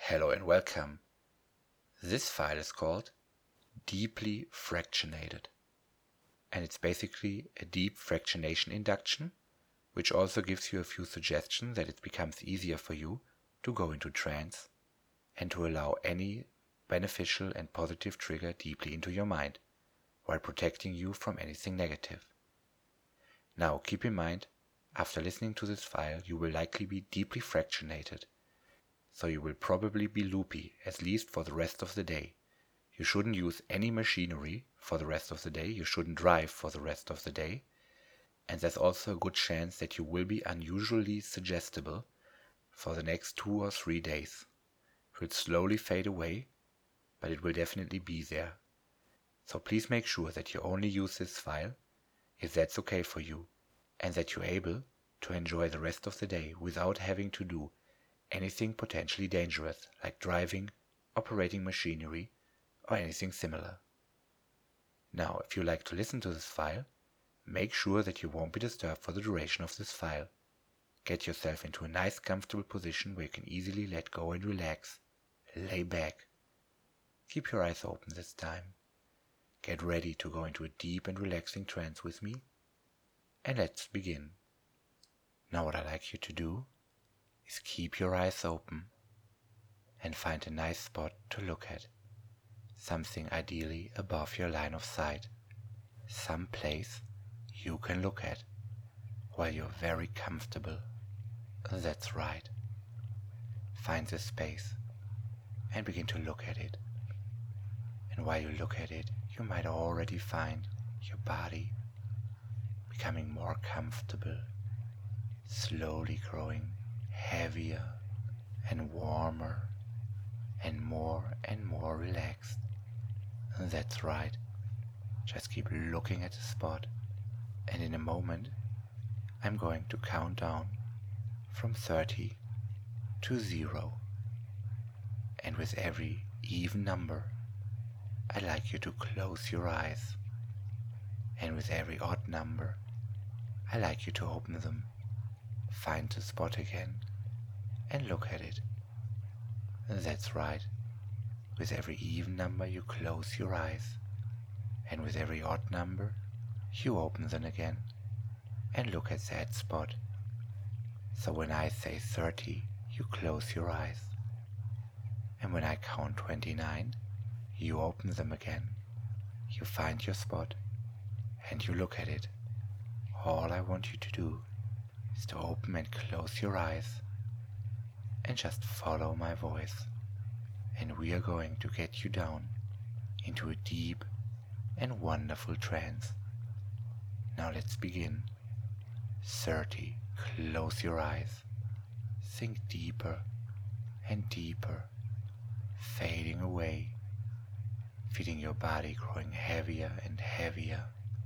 Hello and welcome. This file is called Deeply Fractionated, and it's basically a deep fractionation induction, which also gives you a few suggestions that it becomes easier for you to go into trance and to allow any beneficial and positive trigger deeply into your mind, while protecting you from anything negative. Now keep in mind, after listening to this file, you will likely be deeply fractionated, so you will probably be loopy, at least for the rest of the day. You shouldn't use any machinery for the rest of the day, you shouldn't drive for the rest of the day, and there's also a good chance that you will be unusually suggestible for the next 2 or 3 days. It will slowly fade away, but it will definitely be there. So please make sure that you only use this file if that's okay for you, and that you're able to enjoy the rest of the day without having to do anything potentially dangerous like driving, operating machinery, or anything similar. Now, if you like to listen to this file, make sure that you won't be disturbed for the duration of this file. Get yourself into a nice comfortable position where you can easily let go and relax. Lay back. Keep your eyes open this time. Get ready to go into a deep and relaxing trance with me, and let's begin. Now what I'd like you to do is keep your eyes open and find a nice spot to look at, something ideally above your line of sight, some place you can look at while you're very comfortable. That's right. Find this space and begin to look at it. And while you look at it, you might already find your body becoming more comfortable, slowly growing heavier and warmer and more relaxed. That's right. Just keep looking at the spot, and in a moment I'm going to count down from 30 to 0, and with every even number I'd like you to close your eyes, and with every odd number I'd like you to open them. Find the spot again and look at it. That's right. With every even number you close your eyes, and with every odd number you open them again and look at that spot. So when I say 30, you close your eyes, and when I count 29, you open them again. You find your spot and you look at it. All I want you to do is to open and close your eyes and just follow my voice, and we are going to get you down into a deep and wonderful trance. Now let's begin. 30. Close your eyes. Sink deeper and deeper, fading away, feeling your body growing heavier and heavier.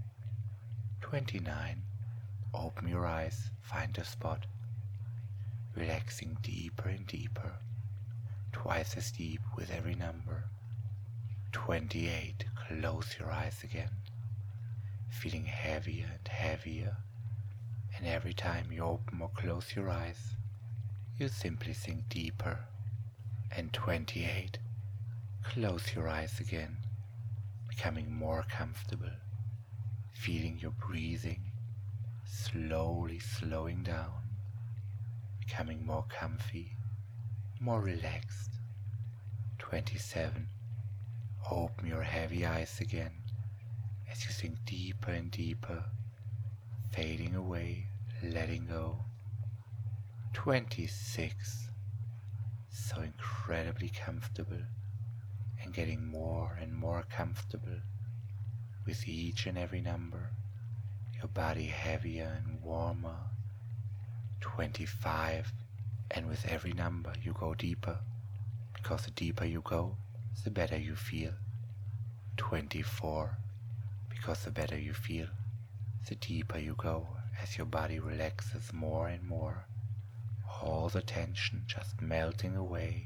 29. Open your eyes, find a spot, relaxing deeper and deeper, twice as deep with every number. 28. Close your eyes again, feeling heavier and heavier, and every time you open or close your eyes, you simply sink deeper. And 28. Close your eyes again, becoming more comfortable, feeling your breathing slowly slowing down, becoming more comfy, more relaxed. 27. Open your heavy eyes again as you sink deeper and deeper, fading away, letting go. 26. So incredibly comfortable, and getting more and more comfortable with each and every number, your body heavier and warmer. 25. And with every number you go deeper, because the deeper you go, the better you feel. 24. Because the better you feel, the deeper you go as your body relaxes more and more, all the tension just melting away.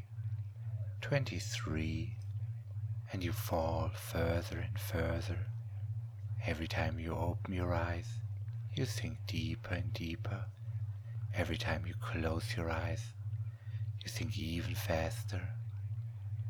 23. And you fall further and further. Every time you open your eyes, you sink deeper and deeper. Every time you close your eyes, you sink even faster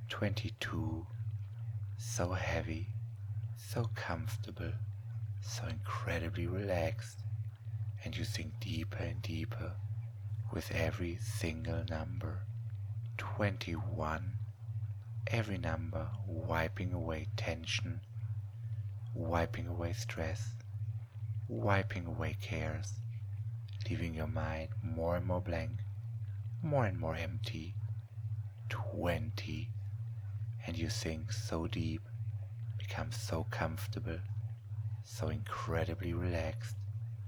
22. So heavy, so comfortable, so incredibly relaxed, and you sink deeper and deeper with every single number. 21. Every number wiping away tension, wiping away stress, wiping away cares, leaving your mind more and more blank, more and more empty. 20. And you sink so deep, become so comfortable, so incredibly relaxed.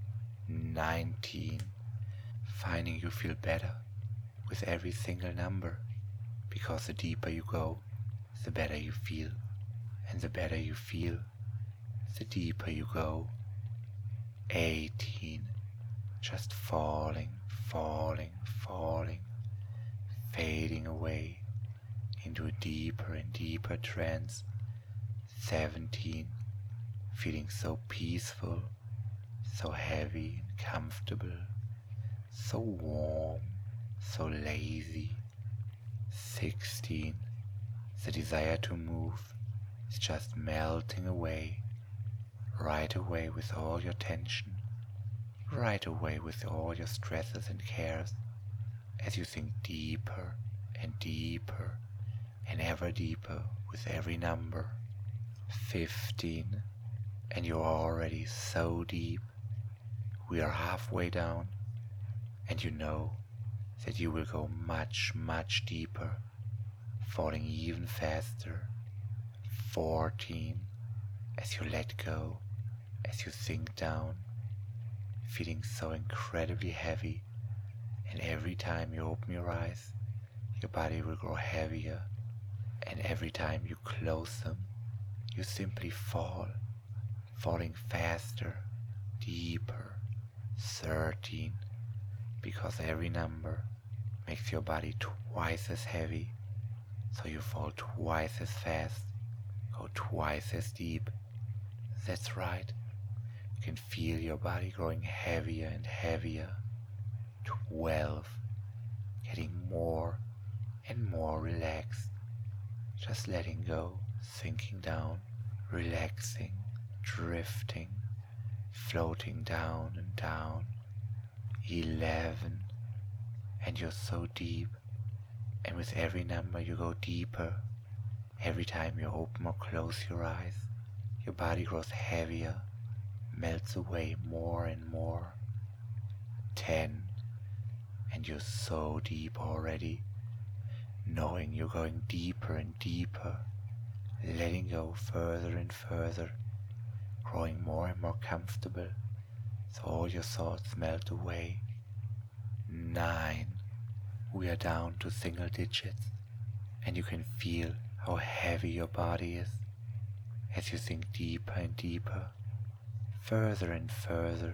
19. Finding you feel better with every single number, because the deeper you go, the better you feel, and the better you feel, the deeper you go. 18. Just falling, falling, falling, fading away into a deeper and deeper trance. 17. Feeling so peaceful, so heavy and comfortable, so warm, so lazy. 16. The desire to move is just melting away, right away with all your tension, right away with all your stresses and cares, as you sink deeper and deeper and ever deeper with every number. 15. And you're already so deep. We are halfway down, and you know that you will go much, much deeper, falling even faster. 14. As you let go, as you sink down, feeling so incredibly heavy, and every time you open your eyes, your body will grow heavier, and every time you close them, you simply fall, falling faster, deeper. 13. Because every number makes your body twice as heavy, so you fall twice as fast, go twice as deep. That's right. You can feel your body growing heavier and heavier. 12. Getting more and more relaxed, just letting go, sinking down, relaxing, drifting, floating down and down. 11. And you're so deep, and with every number you go deeper. Every time you open or close your eyes, your body grows heavier, melts away more and more. 10. And you're so deep already, knowing you're going deeper and deeper, letting go further and further, growing more and more comfortable, so all your thoughts melt away. 9. We are down to single digits, and you can feel how heavy your body is as you sink deeper and deeper, further and further.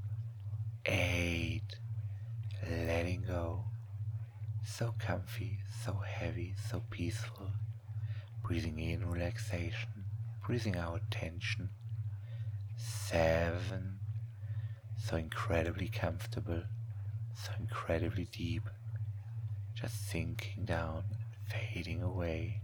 8. Letting go, so comfy, so heavy, so peaceful, breathing in relaxation, breathing out tension. 7. So incredibly comfortable, so incredibly deep, just sinking down and fading away.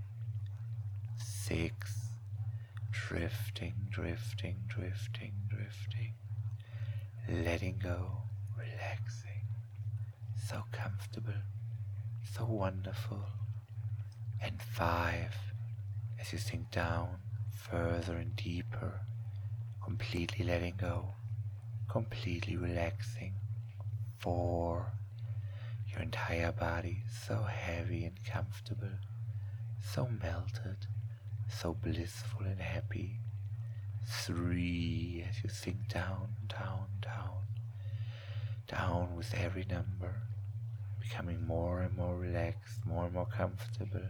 6. Drifting, drifting, drifting, drifting, letting go, relaxing, so comfortable, so wonderful. And 5. As you sink down further and deeper, completely letting go, completely relaxing. 4. Your entire body so heavy and comfortable, so melted, so blissful and happy. 3. As you sink down, down, down, down with every number, becoming more and more relaxed, more and more comfortable.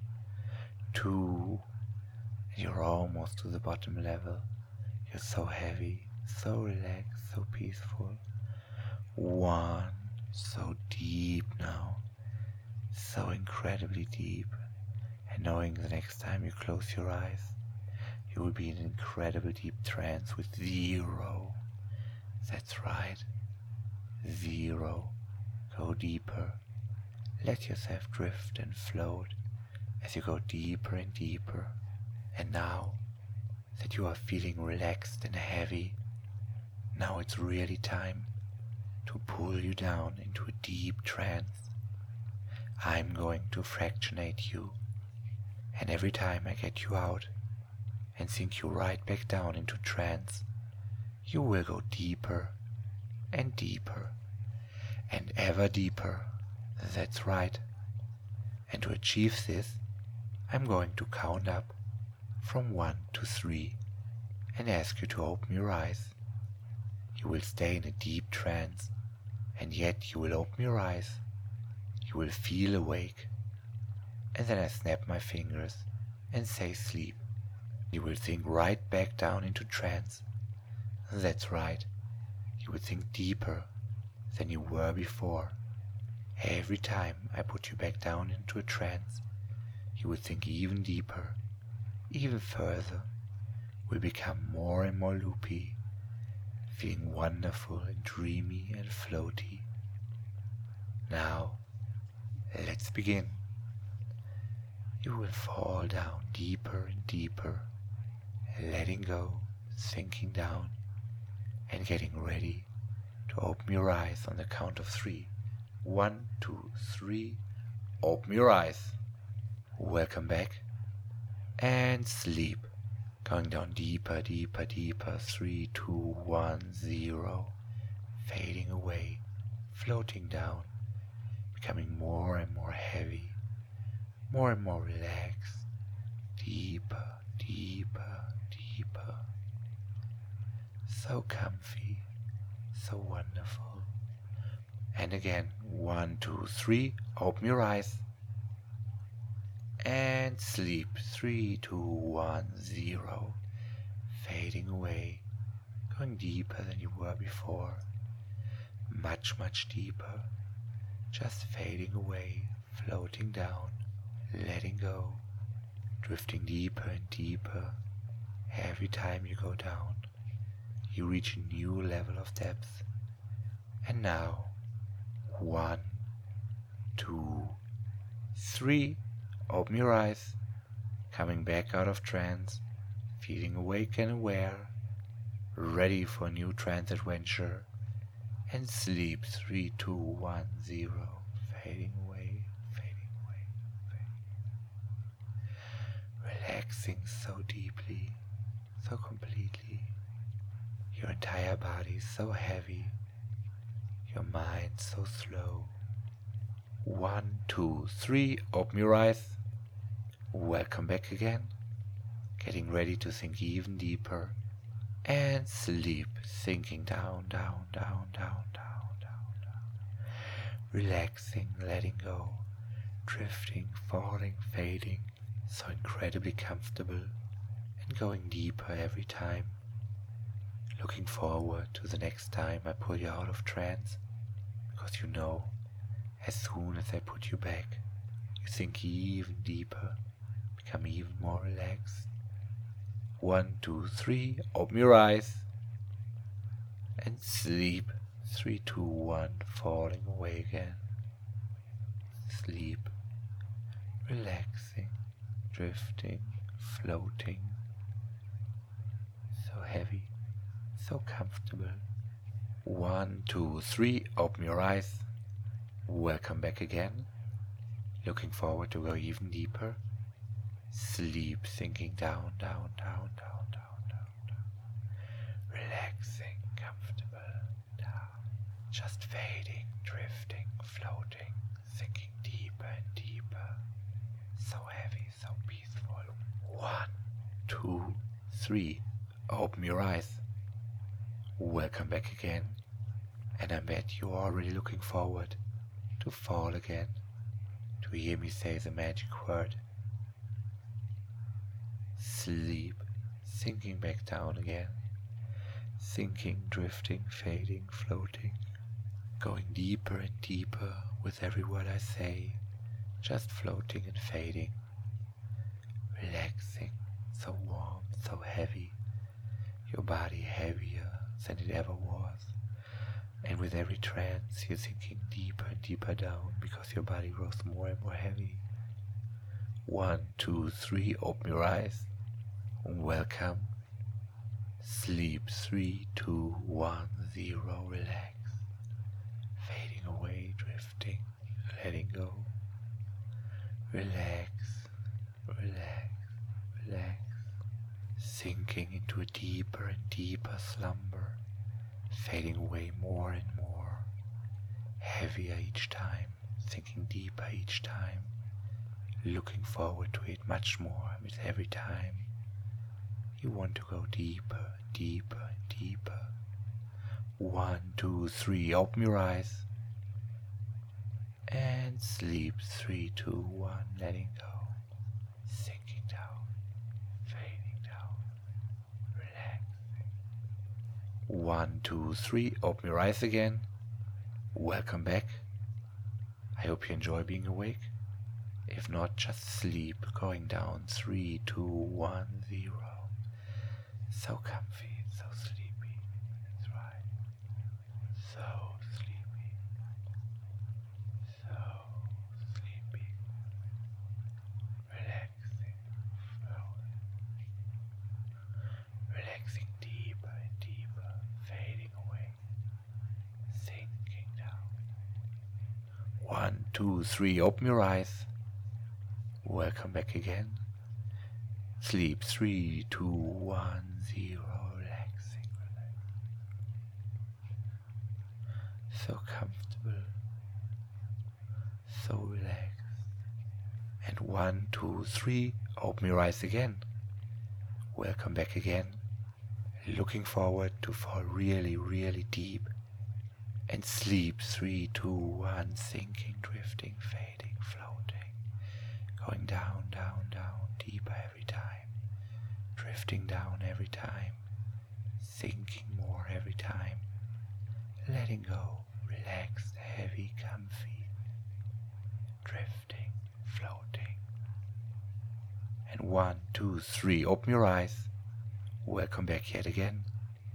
2. And you're almost to the bottom level. You're so heavy, so relaxed, so peaceful. 1. So deep now, so incredibly deep, and knowing the next time you close your eyes, you will be in an incredible deep trance with 0. That's right, 0. Go deeper, let yourself drift and float as you go deeper and deeper. And now that you are feeling relaxed and heavy, now it's really time to pull you down into a deep trance. I'm going to fractionate you, and every time I get you out and sink you right back down into trance, you will go deeper and deeper and ever deeper. That's right. And to achieve this, I'm going to count up from 1 to 3 and ask you to open your eyes. You will stay in a deep trance, and yet you will open your eyes. You will feel awake. And then I snap my fingers and say sleep. You will sink right back down into trance. That's right. You will sink deeper than you were before. Every time I put you back down into a trance, you will sink even deeper, even further, will become more and more loopy, feeling wonderful and dreamy and floaty. Now, let's begin. You will fall down deeper and deeper, letting go, sinking down, and getting ready to open your eyes on the count of 3. 1, 2, 3. Open your eyes. Welcome back. And sleep. Going down deeper, deeper, deeper. 3, 2, 1, 0. Fading away. Floating down. Becoming more and more heavy. More and more relaxed. Deeper, deeper, deeper. So comfy. So wonderful. And again, 1, 2, 3, open your eyes. And sleep, 3, 2, 1, 0. Fading away, going deeper than you were before. Much, much deeper. Just fading away, floating down, letting go. Drifting deeper and deeper. Every time you go down, you reach a new level of depth. And now, 1, 2, 3. Open your eyes, coming back out of trance, feeling awake and aware, ready for a new trance adventure, and sleep. 3, 2, 1, 0. Fading away, fading away, fading away. Relaxing so deeply, so completely. Your entire body so heavy. Your mind so slow. 1, 2, 3, open your eyes. Welcome back again. Getting ready to sink even deeper. And sleep, sinking down, down, down, down, down, down, down. Relaxing, letting go, drifting, falling, fading. So incredibly comfortable and going deeper every time. Looking forward to the next time I pull you out of trance, because you know, as soon as I put you back, you sink even deeper, become even more relaxed. 1, 2, 3, open your eyes, and sleep. 3, 2, 1, falling away again. Sleep, relaxing, drifting, floating, so heavy. So comfortable. 1, 2, 3, open your eyes. Welcome back again. Looking forward to go even deeper. Sleep, sinking down, down, down, down, down, down, down. Relaxing, comfortable, down. Just fading, drifting, floating, sinking deeper and deeper. So heavy, so peaceful. 1, 2, 3, open your eyes. Welcome back again, and I bet you're already looking forward to fall again, to hear me say the magic word. Sleep, sinking back down again, sinking, drifting, fading, floating, going deeper and deeper with every word I say, just floating and fading, relaxing, so warm, so heavy, your body heavier than it ever was, and with every trance you're sinking deeper and deeper down because your body grows more and more heavy. 1, 2, 3, open your eyes. Welcome. Sleep. 3, 2, 1, 0, relax. Fading away, drifting, letting go. Relax, relax, relax. Sinking into a deeper and deeper slumber. Fading away more and more. Heavier each time, sinking deeper each time. Looking forward to it much more with every time. You want to go deeper, deeper, deeper. 1, 2, 3, open your eyes. And sleep. 3, 2, 1, letting go. Sinking down, fading down, relaxing. 1, 2, 3, open your eyes again. Welcome back. I hope you enjoy being awake. If not, just sleep. Going down. 3, 2, 1, 0. So comfy, so sleepy. That's right. So sleepy. So sleepy. Relaxing, flowing. Relaxing deeper and deeper, fading away. Sinking down. 1, 2, 3, open your eyes. Welcome back again. Sleep. 3, 2, 1, 0. Relaxing, relaxing. So comfortable. So relaxed. And 1, 2, 3. Open your eyes again. Welcome back again. Looking forward to fall really, really deep. And sleep. 3, 2, 1. Sinking, drifting, fading, floating. Going down, down, down, deeper every time. Drifting down every time. Sinking more every time. Letting go, relaxed, heavy, comfy. Drifting, floating. And 1, 2, 3, open your eyes. Welcome back yet again.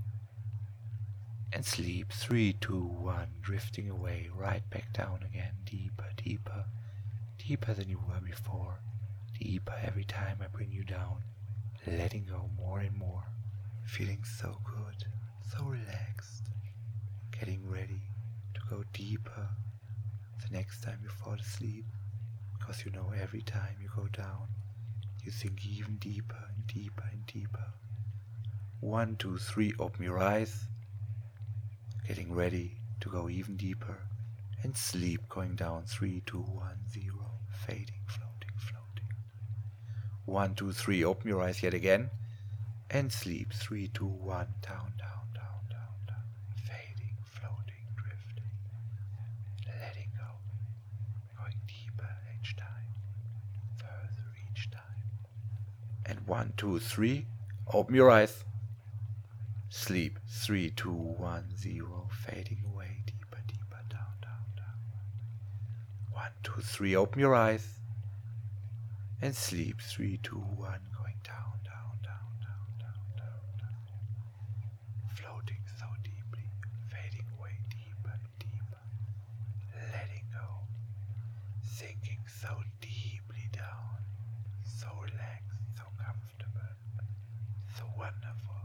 And sleep. 3, 2, 1, drifting away, right back down again, deeper, deeper. Deeper than you were before, deeper every time I bring you down, letting go more and more, feeling so good, so relaxed, getting ready to go deeper the next time you fall asleep, because you know every time you go down, you sink even deeper and deeper and deeper. 1, 2, 3, open your eyes, getting ready to go even deeper, and sleep, going down. 3, 2, 1, 0. Fading, floating, floating. 1, 2, 3, open your eyes yet again. And sleep. 3, 2, 1, down, down, down, down, down. Fading, floating, drifting. Letting go. Going deeper each time. Further each time. And 1, 2, 3, open your eyes. Sleep. 3, 2, 1, 0. Fading away. Deeper, deeper, down, down, down. 1, 2, 3, open your eyes. And sleep. 3, 2, 1, going down, down, down, down, down, down, down. Floating so deeply, fading away deeper and deeper. Letting go. Sinking so deeply down. So relaxed, so comfortable, so wonderful.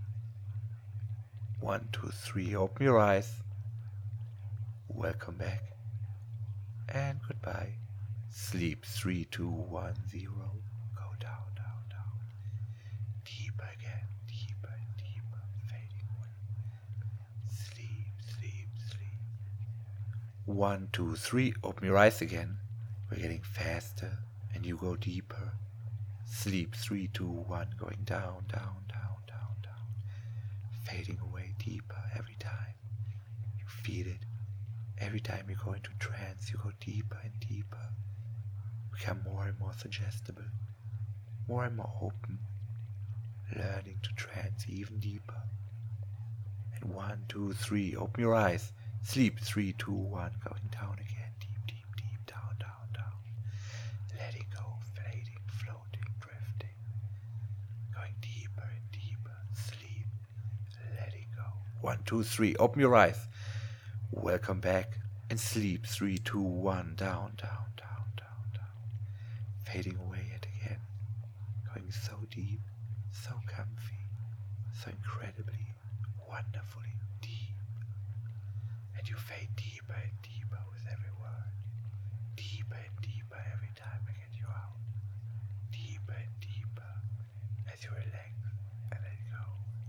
1, 2, 3, open your eyes. Welcome back. And goodbye. Sleep. 3, 2, 1, 0. Go down, down, down. Deeper again, deeper and deeper, fading away. Sleep, sleep, sleep. 1, 2, 3, open your eyes again. We're getting faster and you go deeper. Sleep. 3, 2, 1, going down, down, down, down, down. Fading away deeper every time. You feel it. Every time you go into trance, you go deeper and deeper. Become more and more suggestible, more and more open, learning to trance even deeper. And 1, 2, 3, open your eyes. Sleep. 3, 2, 1, going down again, deep, deep, deep, down, down, down. Letting go, fading, floating, drifting. Going deeper and deeper. Sleep. Letting go. 1, 2, 3, open your eyes. Welcome back and sleep. 3, 2, 1, down, down, down, down, down. fading away yet again, going so deep, so comfy, so incredibly, wonderfully deep. And you fade deeper and deeper with every word, deeper and deeper every time I get you out, deeper and deeper as you relax and let go.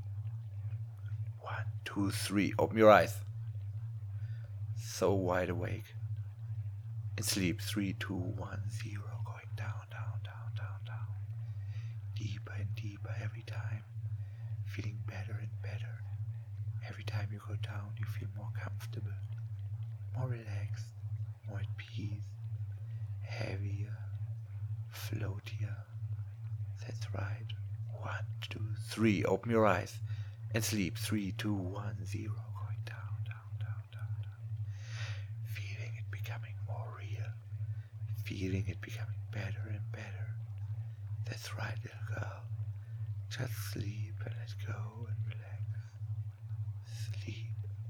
1, 2, 3, open your eyes. So wide awake. In sleep, 3, 2, 1, 0, going down, down, down, down, down. Deeper and deeper every time, feeling better and better. Every time you go down, you feel more comfortable, more relaxed, more at peace, heavier, floatier. That's right. 1, 2, 3, open your eyes and sleep. 3, 2, 1, 0, going down, down, down, down, down. Feeling it becoming more real, feeling it becoming better and better. That's right, little girl. Just sleep and let go and relax. Sleep,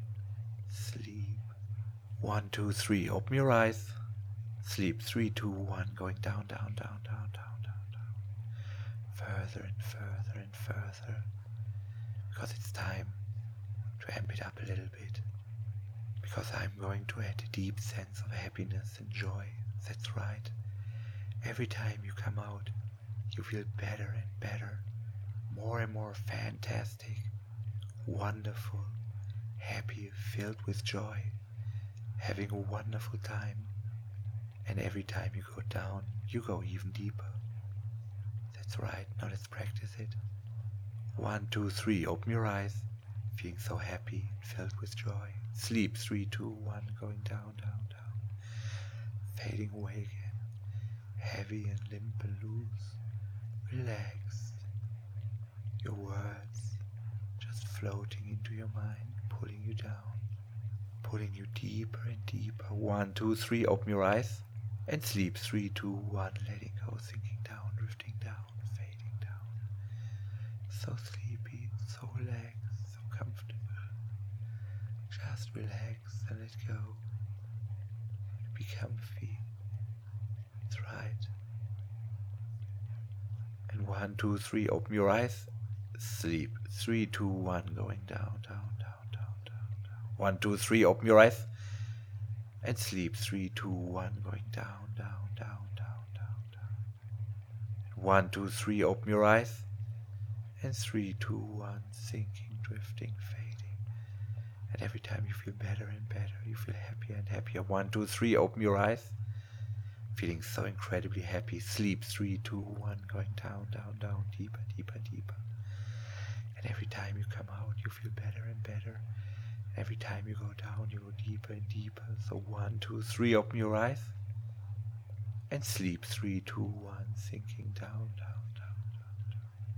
sleep. 1, 2, 3, open your eyes. Sleep. 3, 2, 1, going down, down, down, down, down, down, down. Further and further and further. Because it's time to amp it up a little bit. Because I'm going to add a deep sense of happiness and joy. That's right. Every time you come out, you feel better and better. More and more fantastic, wonderful, happy, filled with joy, having a wonderful time. And every time you go down, you go even deeper. That's right, now let's practice it. 1, 2, 3, open your eyes, feeling so happy and filled with joy. Sleep. 3, 2, 1, going down, down, down. Fading away again, heavy and limp and loose, relaxed. Your words just floating into your mind, pulling you down, pulling you deeper and deeper. 1, 2, 3, open your eyes and sleep. 3, 2, 1, letting go, sinking down, drifting down, fading down. So sleepy, so relaxed, so comfortable. Just relax and let go. Be comfy. That's right. And 1, 2, 3, open your eyes. Sleep. 3, 2, 1, going down, down, down, down, down, down. 1, 2, 3, open your eyes and sleep. 3, 2, 1, going down, down, down, down, down, down. 1, 2, 3, open your eyes and 3, 2, 1, sinking, drifting, fading. And every time you feel better and better, you feel happier and happier. 1, 2, 3, open your eyes, feeling so incredibly happy. Sleep. 3, 2, 1, going down, down, down, deeper, deeper, deeper. And every time you come out, you feel better and better. Every time you go down, you go deeper and deeper. So 1, 2, 3, open your eyes and sleep. 3, 2, 1, sinking down, down, down, down,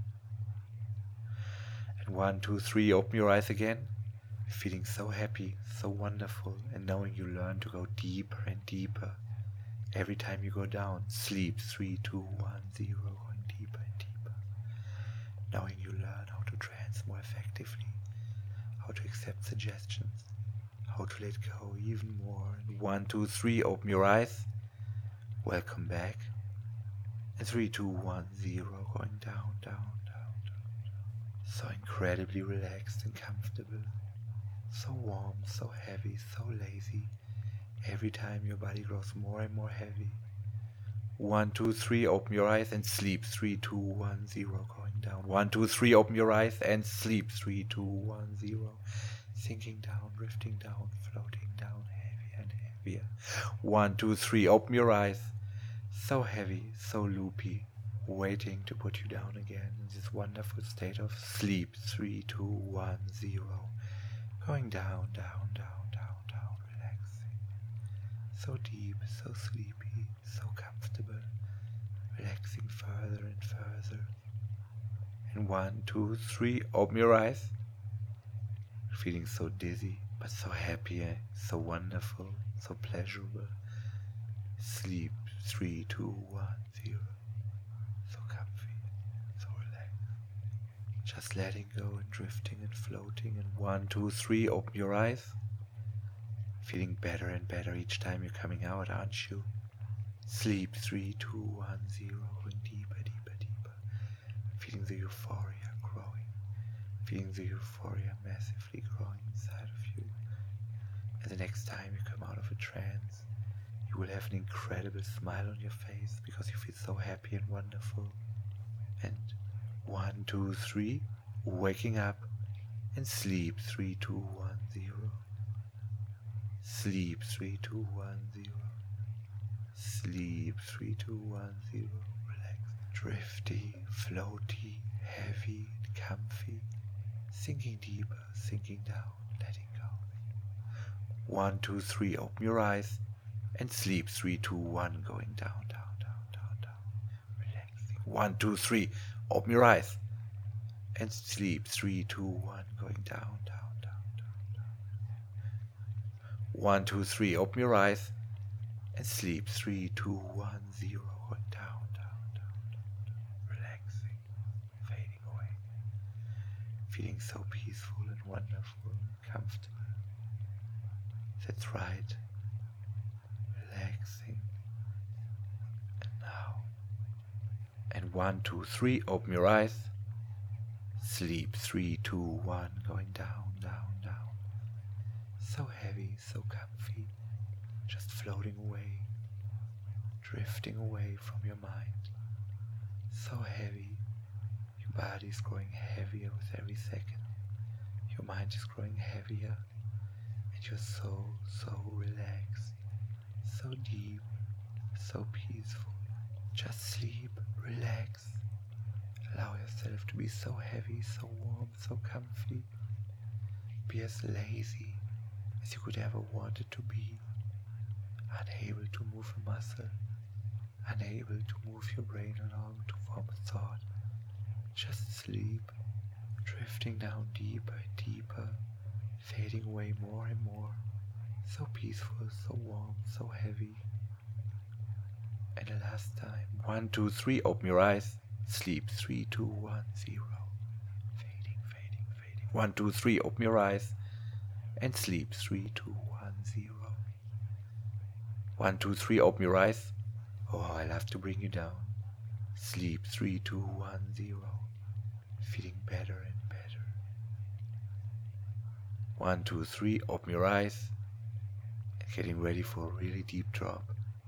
down. And 1, 2, 3, open your eyes again, feeling so happy, so wonderful, and knowing you learn to go deeper and deeper. Every time you go down, sleep. 3, 2, 1, 0, going deeper and deeper. Knowing you learn how to trance more effectively, how to accept suggestions, how to let go even more. And 1, 2, 3, open your eyes. Welcome back. And 3, 2, 1, 0, going down, down, down, down. So incredibly relaxed and comfortable. So warm, so heavy, so lazy. Every time your body grows more and more heavy. 1, 2, 3, open your eyes and sleep. 3, 2, 1, 0, going down. 1, 2, 3, open your eyes and sleep. 3, 2, 1, 0, sinking down, drifting down, floating down, heavier and heavier. 1, 2, 3, open your eyes. So heavy, so loopy, waiting to put you down again in this wonderful state of sleep. 3, 2, 1, 0, going down, down, down, down, down, relaxing. So deep, so sleepy, so comfortable, relaxing further and further. And 1, 2, 3, open your eyes. Feeling so dizzy, but so happy, so wonderful, so pleasurable. Sleep. 3, 2, 1, 0. So comfy, so relaxed. Just letting go and drifting and floating. And 1, 2, 3, open your eyes. Feeling better and better each time you're coming out, aren't you? Sleep 3, 2, 1, 0, going deeper, deeper, deeper. Feeling the euphoria growing. Feeling the euphoria massively growing inside of you. And the next time you come out of a trance, you will have an incredible smile on your face because you feel so happy and wonderful. And 1, 2, 3, waking up and sleep 3, 2, 1, 0. Sleep 3, 2, 1, 0. Sleep 3, 2, 1, 0. Relax. Drifty, floaty, heavy, and comfy. Sinking deeper, sinking down, letting go. 1, 2, 3, open your eyes and sleep 3, 2, 1, going down, down, down, down, down. Relaxing. 1, 2, 3, open your eyes and sleep 3, 2, 1, going down, down, down, down, down. 1, 2, 3, open your eyes and sleep 3, 2, 1, 0, going down, down, down, down. Relaxing, fading away. Feeling so peaceful and wonderful and comfortable. That's right. Relaxing. And now. And 1, 2, 3, open your eyes. Sleep 3, 2, 1, going down, down, down. So heavy, so comfy. Just floating away. Drifting away from your mind. So heavy. Your body is growing heavier with every second. Your mind is growing heavier. And you're so relaxed. So deep. So peaceful. Just sleep. Relax. Allow yourself to be so heavy, so warm, so comfy. Be as lazy as you could ever want it to be. Unable to move a muscle. Unable to move your brain along to form a thought. Just sleep. Drifting down deeper and deeper. Fading away more and more. So peaceful, so warm, so heavy. And the last time. 1, 2, 3, open your eyes. Sleep 3, 2, 1, 0. Fading, fading, fading. 1, 2, 3, open your eyes. And sleep 3, 2, 1, 0. 1, 2, 3, open your eyes. Oh, I love to bring you down. Sleep 3, 2, 1, 0. Feeling better and better. 1, 2, 3, open your eyes. And getting ready for a really deep drop.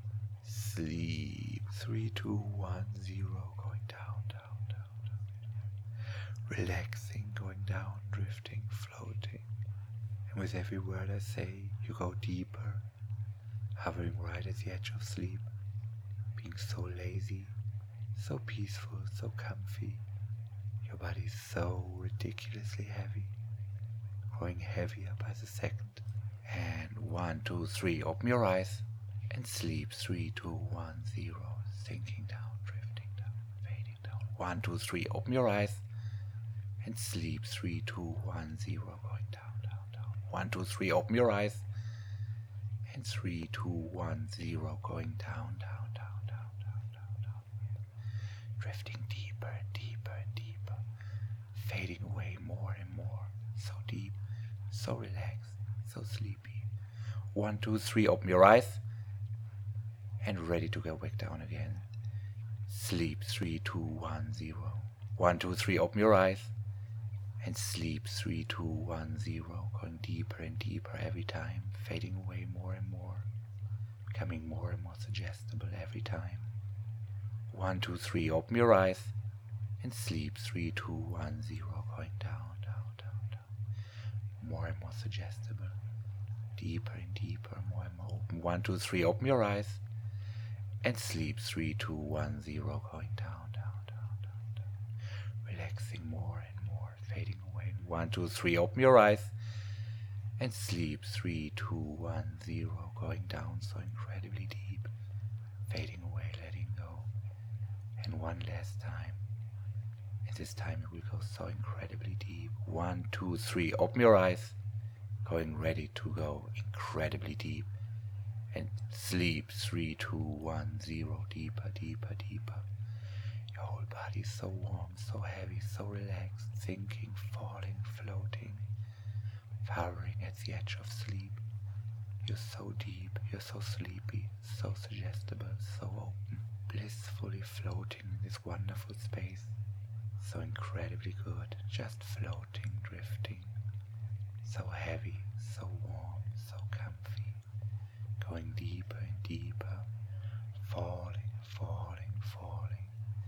Sleep 3, 2, 1, 0. Going down, down, down, down. Relaxing, going down, drifting, floating. And with every word I say, you go deeper, hovering right at the edge of sleep, being so lazy, so peaceful, so comfy. Your body is so ridiculously heavy, growing heavier by the second. And 1, 2, 3, open your eyes and sleep 3, 2, 1, 0. Sinking down, drifting down, fading down. 1, 2, 3, open your eyes and sleep 3, 2, 1, 0. Going down, down, down. 1, 2, 3, open your eyes and 3, 2, 1, 0. Going down, down, down, down, down, down, down. Drifting deeper and deeper and deeper. Fading away more and more. So deep, so relaxed, so sleepy. 1, 2, 3, open your eyes and ready to go back down again. Sleep 3, 2, 1, 0. 1, 2, 3, open your eyes and sleep 3, 2, 1, 0. Going deeper and deeper every time, fading away more and more, becoming more and more suggestible every time. 1, 2, 3, open your eyes and sleep 3, 2, 1, 0. Going down, down, down, down. More and more suggestible. Deeper and deeper, more and more open. 1, 2, 3, open your eyes and sleep 3, 2, 1, 0. Going down, down, down, down, down. Relaxing more and more, fading away. 1, 2, 3, open your eyes and sleep 3, 2, 1, 0. Going down so incredibly deep, fading away, letting go. And one last time. And this time it will go so incredibly deep. 1, 2, 3, open your eyes. Going ready to go incredibly deep. And sleep 3, 2, 1, 0. Deeper, deeper, deeper. Your whole body is so warm, so heavy, so relaxed, sinking, falling, floating, hovering at the edge of sleep. You're so deep, you're so sleepy, so suggestible, so open, blissfully floating in this wonderful space. So incredibly good, just floating, drifting, so heavy, so warm, so comfy, going deeper and deeper, falling, falling, falling,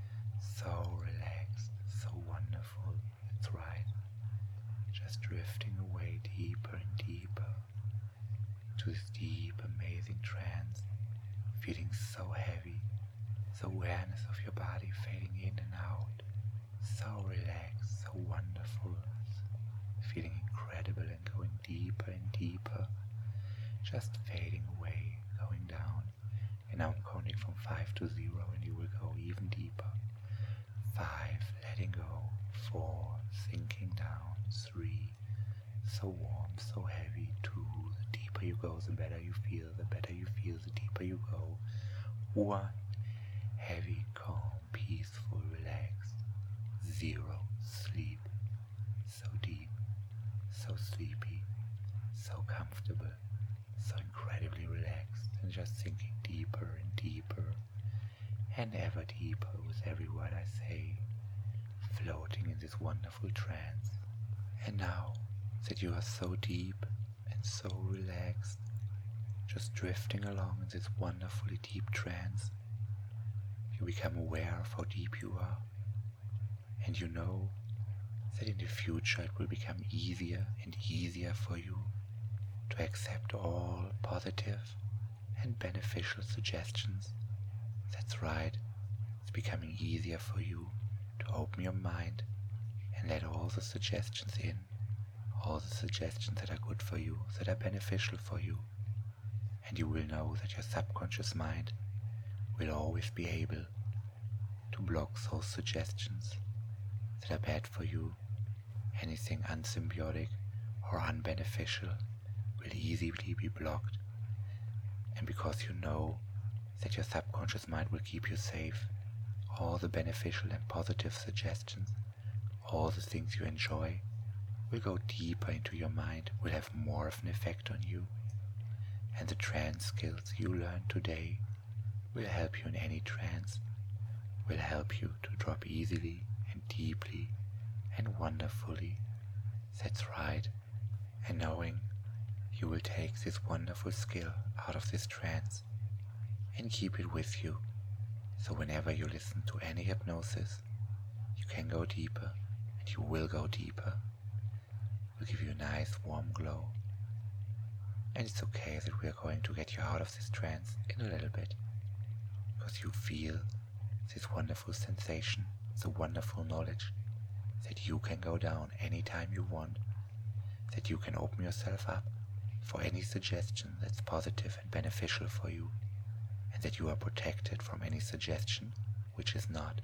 so relaxed, so wonderful. That's right, just drifting away deeper and deeper to this deep, amazing trance, feeling so heavy, the awareness of your body fading in and out, so relaxed, so wonderful, feeling incredible and going deeper and deeper, just fading away, going down. And now I'm counting from 5 to 0 and you will go even deeper. 5, letting go. 4, sinking down. 3, so warm, so heavy. 2, the deeper you go, the better you feel. The better you feel, the deeper you go. 1, heavy, calm, peaceful, relaxed. 0, sleep, so deep, so sleepy, so comfortable, so incredibly relaxed, and just sinking deeper and deeper and ever deeper with every word I say, floating in this wonderful trance. And now that you are so deep and so relaxed, just drifting along in this wonderfully deep trance, you become aware of how deep you are, and you know that in the future it will become easier and easier for you to accept all positive and beneficial suggestions. That's right, it's becoming easier for you to open your mind and let all the suggestions in, all the suggestions that are good for you, that are beneficial for you. And you will know that your subconscious mind will always be able to block those suggestions that are bad for you. Anything unsymbiotic or unbeneficial will easily be blocked. And because you know that your subconscious mind will keep you safe, all the beneficial and positive suggestions, all the things you enjoy, will go deeper into your mind, will have more of an effect on you. And the trance skills you learn today will help you in any trance, will help you to drop easily and deeply and wonderfully. That's right. And knowing you will take this wonderful skill out of this trance and keep it with you. So whenever you listen to any hypnosis, you can go deeper, and you will go deeper. It will give you a nice warm glow. And it's okay that we are going to get you out of this trance in a little bit, because you feel this wonderful sensation, the wonderful knowledge that you can go down anytime you want, that you can open yourself up for any suggestion that's positive and beneficial for you, and that you are protected from any suggestion which is not.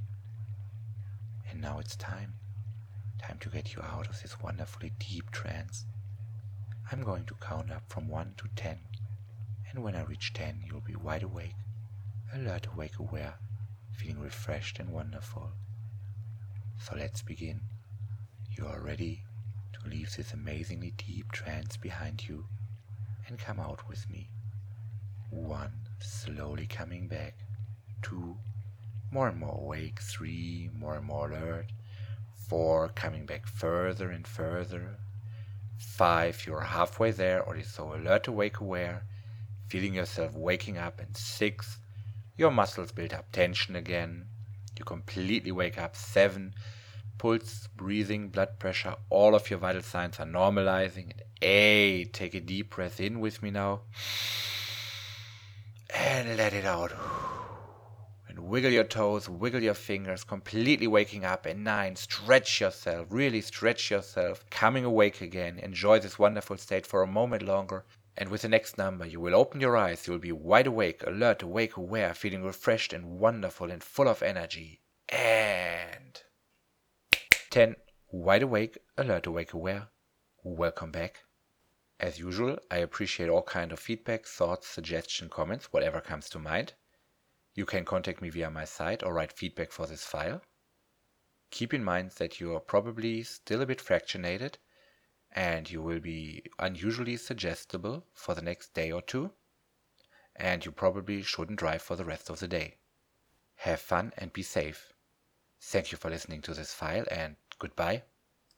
And now it's time to get you out of this wonderfully deep trance. I'm going to count up from 1 to 10, and when I reach 10 you'll be wide awake, alert, awake, aware, feeling refreshed and wonderful. So let's begin. You are ready to leave this amazingly deep trance behind you and come out with me. 1, slowly coming back. 2, more and more awake. 3, more and more alert. 4, coming back further and further. 5, you're halfway there, or so alert, awake, aware, feeling yourself waking up. And 6, your muscles build up tension again. You completely wake up. 7, pulse, breathing, blood pressure, all of your vital signs are normalizing. And 8, take a deep breath in with me now. And let it out. And wiggle your toes, wiggle your fingers, completely waking up. And 9, stretch yourself, really stretch yourself, coming awake again. Enjoy this wonderful state for a moment longer. And with the next number, you will open your eyes. You will be wide awake, alert, awake, aware, feeling refreshed and wonderful and full of energy. And 10, wide awake, alert, awake, aware. Welcome back. As usual, I appreciate all kind of feedback, thoughts, suggestions, comments, whatever comes to mind. You can contact me via my site or write feedback for this file. Keep in mind that you are probably still a bit fractionated, and you will be unusually suggestible for the next day or two, and you probably shouldn't drive for the rest of the day. Have fun and be safe. Thank you for listening to this file, and goodbye.